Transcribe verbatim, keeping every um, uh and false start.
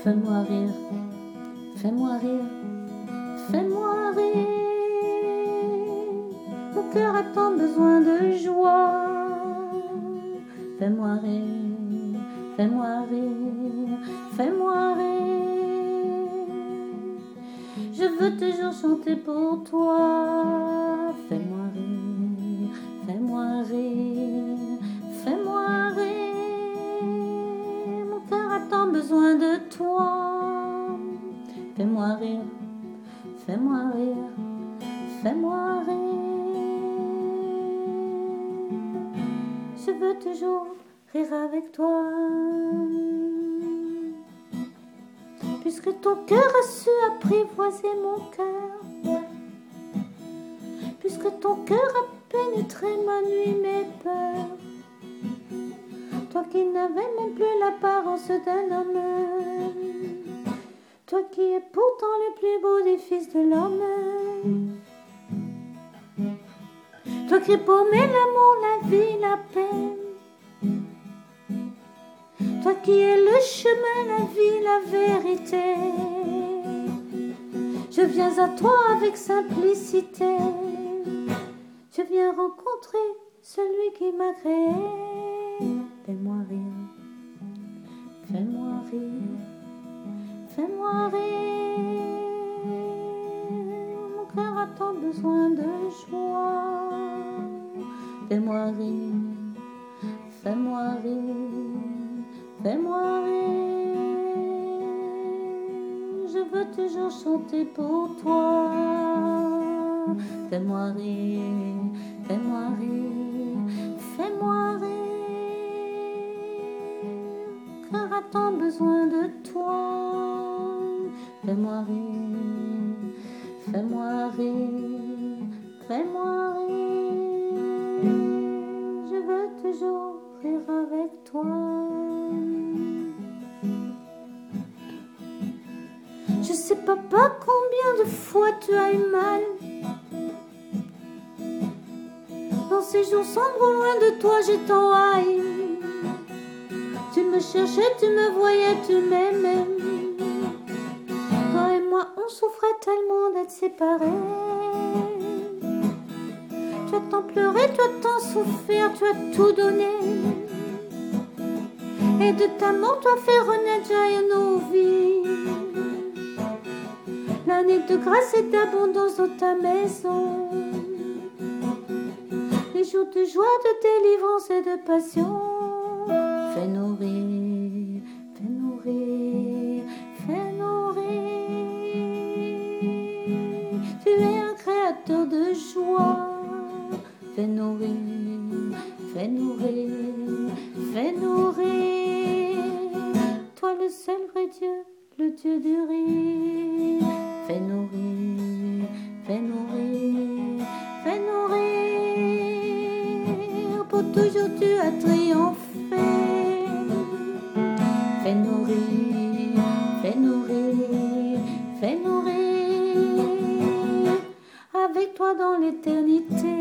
Fais-moi rire, fais-moi rire, fais-moi rire. Mon cœur a tant besoin de joie. Fais-moi rire, fais-moi rire, fais-moi rire. Je veux toujours chanter pour toi. Fais-moi rire, fais-moi rire, fais-moi rire. Mon cœur a tant besoin de toi. Fais-moi rire, fais-moi rire, fais-moi rire. Je veux toujours rire avec toi. Puisque ton cœur a su apprivoiser mon cœur, puisque ton cœur a pénétré ma nuit, mes peurs, toi qui n'avais même plus l'apparence d'un homme, toi qui es pourtant le plus beau des fils de l'homme, toi qui paumais l'amour, la vie, la paix, toi qui es le chemin, la vie, la vérité. Je viens à toi avec simplicité. Je viens rencontrer celui qui m'a créé. Fais-moi rire, fais-moi rire, fais-moi rire. Mon cœur a tant besoin de joie. Fais-moi rire, fais-moi rire, fais-moi rire. Je veux toujours chanter pour toi. Fais-moi rire, fais-moi rire, fais-moi rire. Mon cœur a tant besoin de toi. Fais-moi rire, fais-moi rire, fais-moi rire. Je veux toujours rire avec toi. Je sais papa combien de fois tu as eu mal. Dans ces jours sombres loin de toi j'ai tant haï. Tu me cherchais, tu me voyais, tu m'aimais. Toi et moi on souffrait tellement d'être séparés. Tu as tant pleuré, tu as tant souffert, tu as tout donné. Et de ta mort tu as fait renaître jaillir nos vies. L'année de grâce et d'abondance dans ta maison. Les jours de joie, de délivrance et de passion. Fais-nous rire, fais-nous rire, fais-nous rire. Tu es un créateur de joie. Fais-nous rire, fais-nous rire, fais-nous rire. Toi le seul vrai Dieu, le Dieu du rire. Fais-nous rire, fais-nous rire, fais-nous rire. Pour toujours tu as triomphé. Fais-nous rire, fais-nous rire, fais-nous rire. Avec toi dans l'éternité.